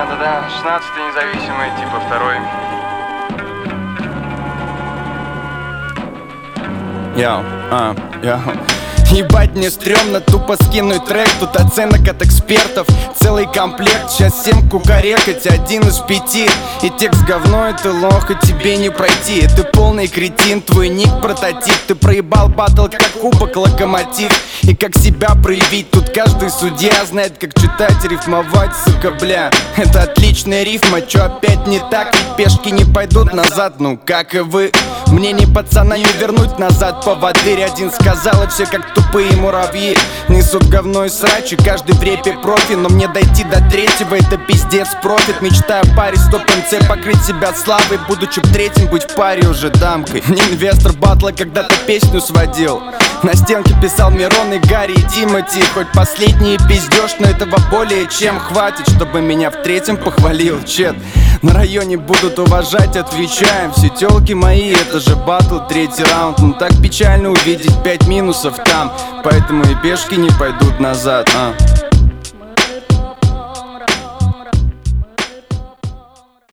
Да-да-да, 16-й независимый, типа второй. Ебать, мне стрёмно тупо скинуть трек. Тут оценок от экспертов целый комплект. Сейчас 7 кукарекать, 1 из 5. И текст говно, и ты лох, и тебе не пройти. Ты полный кретин, твой ник прототип. Ты проебал батл как кубок Локомотив. И как себя проявить, тут каждый судья знает, как читать, рифмовать, сука, бля. Это отличная рифма, чё опять не так? Ведь пешки не пойдут назад, ну как и вы. Мне ни пацана не вернуть назад. Поводырь один сказал, и все как тупые муравьи несут говно и срач, и каждый в репе профи. Но мне дойти до третьего — это пиздец профит. Мечтаю о паре 100 МЦ, покрыть себя славой, будучи в третьем быть в паре уже дамкой. Не инвестор батла, когда-то песню сводил. На стенке писал Мирон и Гарри и Тимати. Хоть последний пиздёж, но этого более чем хватит, чтобы меня в третьем похвалил чет. На районе будут уважать, отвечаем. Все тёлки мои, это же батл, третий раунд. Ну так печально увидеть 5 минусов там, поэтому и пешки не пойдут назад.